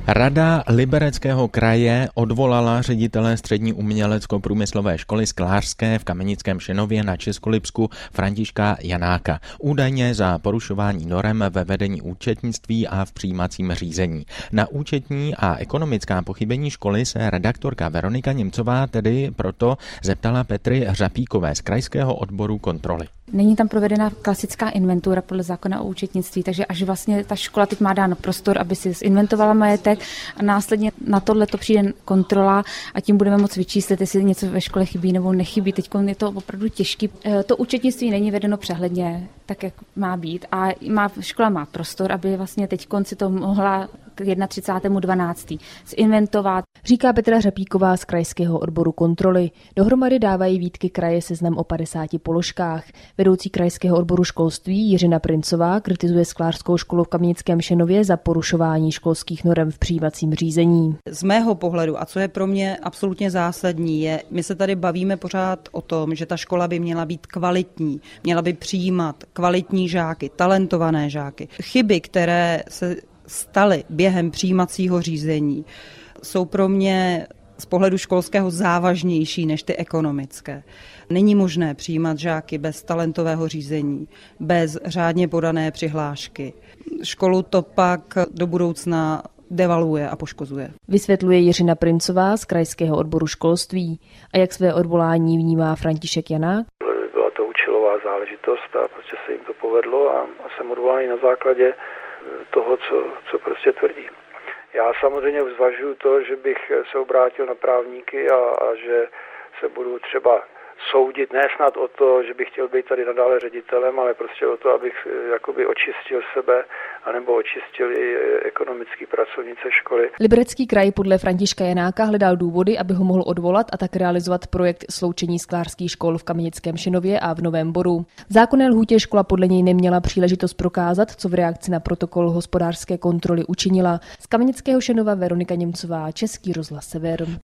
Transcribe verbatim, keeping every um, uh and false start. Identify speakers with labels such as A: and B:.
A: Rada Libereckého kraje odvolala ředitele střední umělecko-průmyslové školy sklářské v Kamenickém Šenově na Českolipsku Františka Janáka, údajně za porušování norem ve vedení účetnictví a v přijímacím řízení. Na účetní a ekonomická pochybení školy se redaktorka Veronika Němcová tedy proto zeptala Petry Řapíkové z krajského odboru kontroly.
B: Není tam provedena klasická inventura podle zákona o účetnictví, takže až vlastně ta škola teď má dán prostor, aby si zinventovala majetek a následně na tohle to přijde kontrola a tím budeme moct vyčíslit, jestli něco ve škole chybí nebo nechybí. Teď je to opravdu těžké. To účetnictví není vedeno přehledně, tak jak má být a má, škola má prostor, aby vlastně teď si to mohla k třicátého prvního dvanáctého zinventovat.
C: Říká Petra Řapíková z krajského odboru kontroly. Dohromady dávají výtky kraje seznam o padesáti položkách. Vedoucí krajského odboru školství Jiřina Princová kritizuje sklářskou školu v Kamenickém Šenově za porušování školských norem v přijímacím řízení.
D: Z mého pohledu, a co je pro mě absolutně zásadní, je, my se tady bavíme pořád o tom, že ta škola by měla být kvalitní, měla by přijímat kvalitní žáky, talentované žáky. Chyby, které se staly během přijímacího řízení, jsou pro mě z pohledu školského závažnější než ty ekonomické. Není možné přijímat žáky bez talentového řízení, bez řádně podané přihlášky. Školu to pak do budoucna devaluje a poškozuje.
C: Vysvětluje Jiřina Princová z krajského odboru školství. A jak své odvolání vnímá František Janák?
E: Byla to účelová záležitost a prostě se jim to povedlo a, a jsem odvolání na základě toho, co, co prostě tvrdí. Já samozřejmě zvažuji to, že bych se obrátil na právníky a, a že se budu třeba soudit, ne snad o to, že bych chtěl být tady nadále ředitelem, ale prostě o to, abych jakoby očistil sebe, anebo očistil i ekonomický pracovnice školy.
C: Liberecký kraj podle Františka Janáka hledal důvody, aby ho mohl odvolat a tak realizovat projekt sloučení sklářských škol v Kamenickém Šenově a v Novém Boru. V zákonné lhůtě škola podle něj neměla příležitost prokázat, co v reakci na protokol hospodářské kontroly učinila. Z Kamenického Šenova Veronika Němcová, Český rozhlas Sever.